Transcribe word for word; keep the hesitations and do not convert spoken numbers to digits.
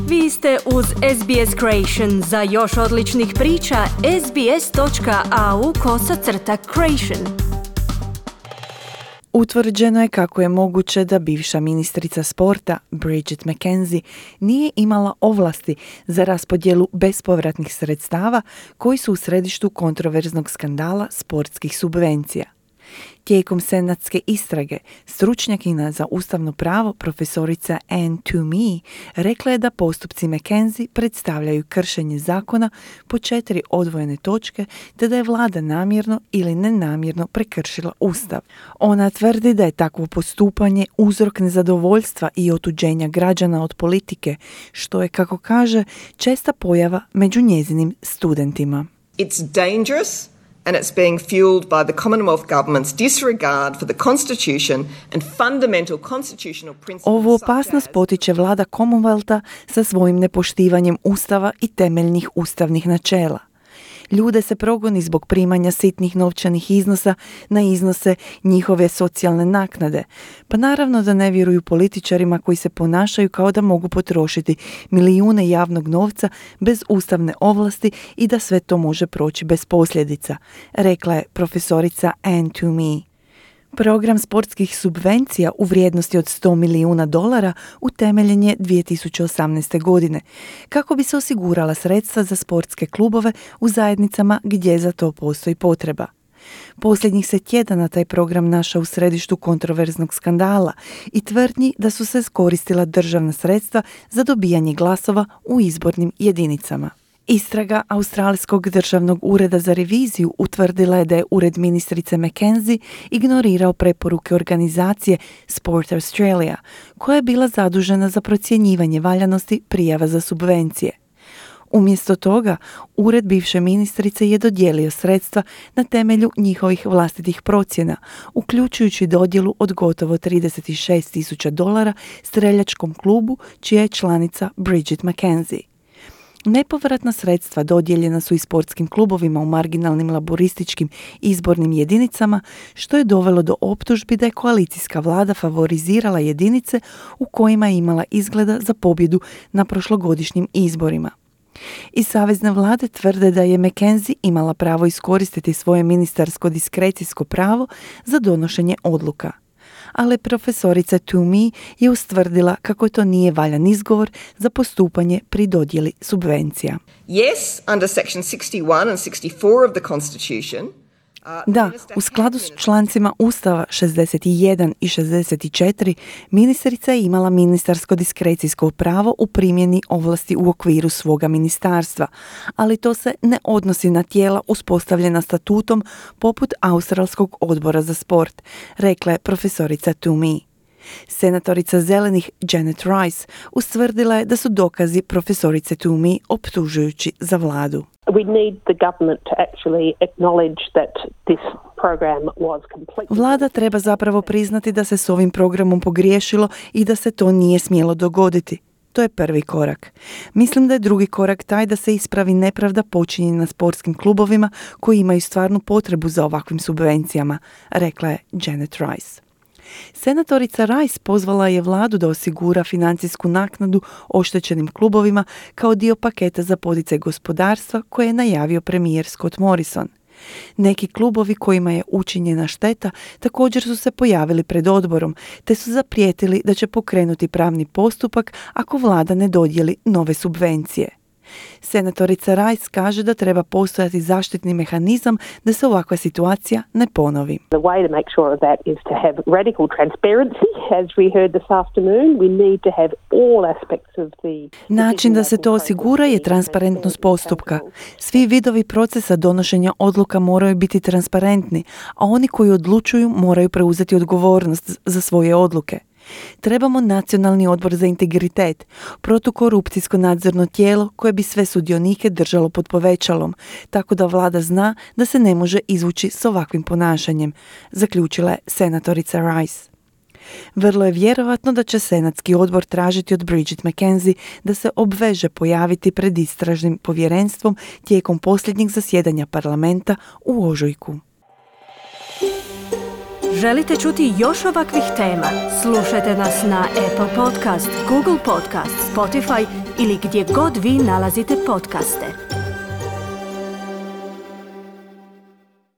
Vi ste uz S B S Creation. Za još odličnih priča, sbs.au kosacrta creation. Utvrđeno je kako je moguće da bivša ministrica sporta Bridget McKenzie nije imala ovlasti za raspodjelu bespovratnih sredstava koji su u središtu kontroverznog skandala sportskih subvencija. Tijekom senatske istrage, stručnjakinja za ustavno pravo profesorica Anne Toomey rekla je da postupci McKenzie predstavljaju kršenje zakona po četiri odvojene točke, te da je vlada namjerno ili nenamjerno prekršila ustav. Ona tvrdi da je takvo postupanje uzrok nezadovoljstva i otuđenja građana od politike, što je, kako kaže, česta pojava među njezinim studentima. It's dangerous. And it's being fueled by the Commonwealth government's disregard for the Constitution and fundamental constitutional principles. Ovu opasnost potiče vlada Commonwealtha sa svojim nepoštivanjem ustava i temeljnih ustavnih načela. Ljude se progoni zbog primanja sitnih novčanih iznosa na iznose njihove socijalne naknade. Pa naravno da ne vjeruju političarima koji se ponašaju kao da mogu potrošiti milijune javnog novca bez ustavne ovlasti i da sve to može proći bez posljedica, rekla je profesorica Anne Toomey. Program sportskih subvencija u vrijednosti od sto milijuna dolara utemeljen je dvije tisuće osamnaeste. godine, kako bi se osigurala sredstva za sportske klubove u zajednicama gdje za to postoji potreba. Posljednjih se tjedana taj program našao u središtu kontroverznog skandala i tvrdnji da su se koristila državna sredstva za dobijanje glasova u izbornim jedinicama. Istraga Australijskog državnog ureda za reviziju utvrdila je da je ured ministrice McKenzie ignorirao preporuke organizacije Sport Australia, koja je bila zadužena za procjenjivanje valjanosti prijava za subvencije. Umjesto toga, ured bivše ministrice je dodijelio sredstva na temelju njihovih vlastitih procjena, uključujući dodjelu od gotovo trideset šest tisuća dolara streljačkom klubu čija je članica Bridget McKenzie. Nepovratna sredstva dodijeljena su i sportskim klubovima u marginalnim laborističkim izbornim jedinicama, što je dovelo do optužbi da je koalicijska vlada favorizirala jedinice u kojima je imala izgleda za pobjedu na prošlogodišnjim izborima. I savezne vlade tvrde da je McKenzie imala pravo iskoristiti svoje ministarsko diskrecijsko pravo za donošenje odluka. Ali profesorica Toomey je ustvrdila kako to nije valjan izgovor za postupanje pri dodjeli subvencija. Yes, under section sixty-one and sixty-four of the Constitution. Da, u skladu s člancima Ustava šezdeset jedan i šezdeset četiri, ministrica je imala ministarsko diskrecijsko pravo u primjeni ovlasti u okviru svoga ministarstva, ali to se ne odnosi na tijela uspostavljena statutom poput Australskog odbora za sport, rekla je profesorica Toomey. Senatorica zelenih Janet Rice ustvrdila je da su dokazi profesorice Toomey optužujući za vladu. We need the government to actually acknowledge that this program was completely... Vlada treba zapravo priznati da se s ovim programom pogriješilo i da se to nije smjelo dogoditi. To je prvi korak. Mislim da je drugi korak taj da se ispravi nepravda počinjena sportskim klubovima koji imaju stvarnu potrebu za ovakvim subvencijama, rekla je Janet Rice. Senatorica Rice pozvala je vladu da osigura financijsku naknadu oštećenim klubovima kao dio paketa za poticaj gospodarstva koje je najavio premijer Scott Morrison. Neki klubovi kojima je učinjena šteta također su se pojavili pred odborom, te su zaprijetili da će pokrenuti pravni postupak ako vlada ne dodijeli nove subvencije. Senatorica Rice kaže da treba postojati zaštitni mehanizam da se ovakva situacija ne ponovi. The way to make sure of that is to have radical transparency, as we heard this afternoon. We need to have all aspects of the... Način da se to osigura je transparentnost postupka. Svi vidovi procesa donošenja odluka moraju biti transparentni, a oni koji odlučuju moraju preuzeti odgovornost za svoje odluke. Trebamo nacionalni odbor za integritet, protukorupcijsko nadzorno tijelo koje bi sve sudionike držalo pod povećalom, tako da vlada zna da se ne može izvući s ovakvim ponašanjem, zaključila je senatorica Rice. Vrlo je vjerovatno da će senatski odbor tražiti od Bridget McKenzie da se obveže pojaviti pred istražnim povjerenstvom tijekom posljednjeg zasjedanja parlamenta u ožujku. Želite čuti još ovakvih tema? Slušajte nas na Apple Podcast, Google Podcast, Spotify ili gdje god vi nalazite podcaste.